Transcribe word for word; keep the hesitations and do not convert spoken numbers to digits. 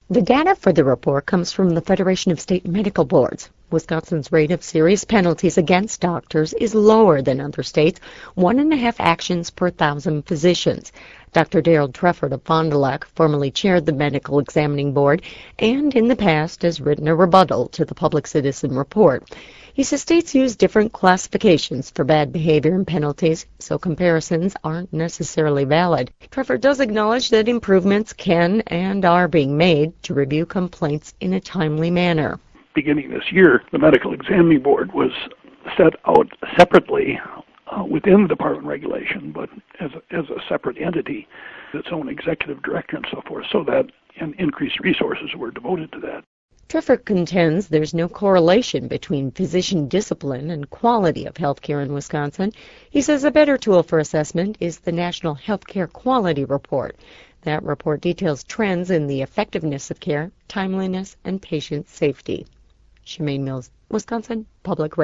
The data for the report comes from the Federation of State Medical Boards. Wisconsin's rate of serious penalties against doctors is lower than other states, one and a half actions per thousand physicians. Doctor Daryl Trefford of Fond du Lac formerly chaired the Medical Examining Board and in the past has written a rebuttal to the Public Citizen Report. He says states use different classifications for bad behavior and penalties, so comparisons aren't necessarily valid. Trefford does acknowledge that improvements can and are being made to review complaints in a timely manner. Beginning this year, the Medical Examining Board was set out separately uh, within the department regulation, but as a, as a separate entity, its own executive director and so forth, so that an increased resources were devoted to that. Trefford contends there's no correlation between physician discipline and quality of health care in Wisconsin. He says a better tool for assessment is the National Healthcare Quality Report. That report details trends in the effectiveness of care, timeliness, and patient safety. Shemaine Mills, Wisconsin Public Radio.